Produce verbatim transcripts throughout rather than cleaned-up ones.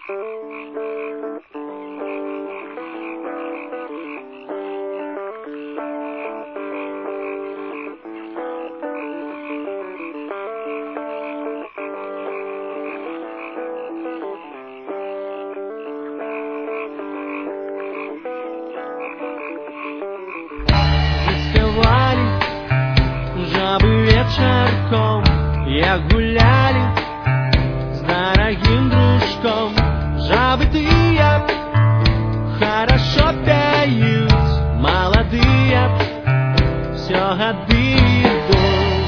Вечерком я гуляли с дорогим дружком. Жабы тыя хорошо пеют, молодые все годы идут.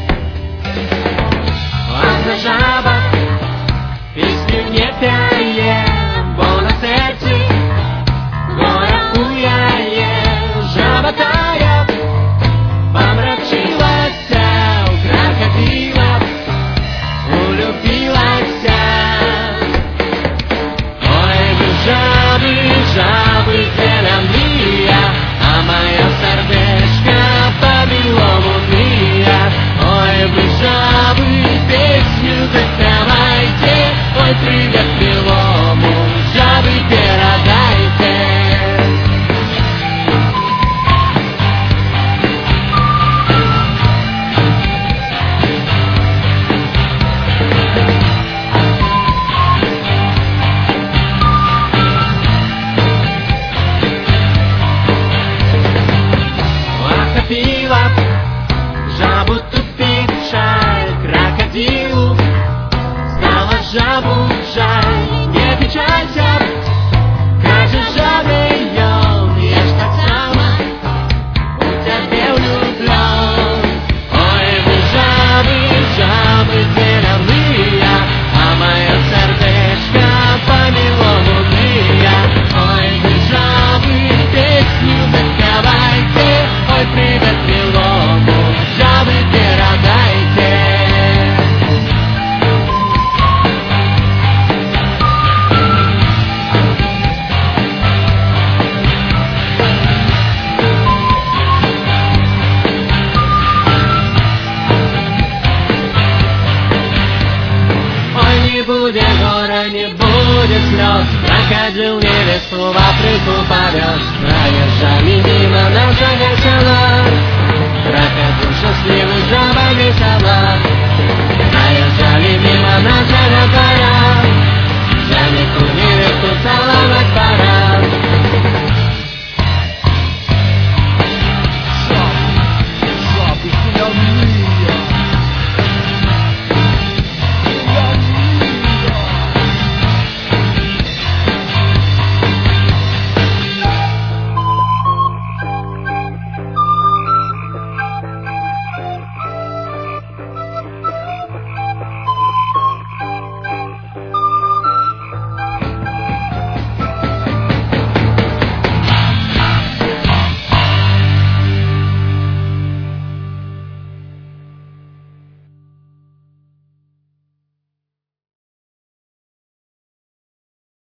Одна жаба песню не пеет, бо на сердце горе хуяє. Жаба тая помрачилась, жабы зеленые, а мое сердечко по-белому мия. Ой, вы жабы, песню запевайте, ой, привет белому, жабы передайте. Жабу тупит жаль, крокодилу стало жабу жаль. Не печалься, как же жабе он, я ж так само у тебя влюблен. Ой, вы жабы, жабы зеленые, а мое сердечко по-милому мия. Ой, вы жабы, песню запевайте, ой, привет милому, жабы передайте. Ой, не будет горя, не будет слез, крокодил невесту в Африку повез. Проезжали мимо нас загорчало, крокодил счастливый жаб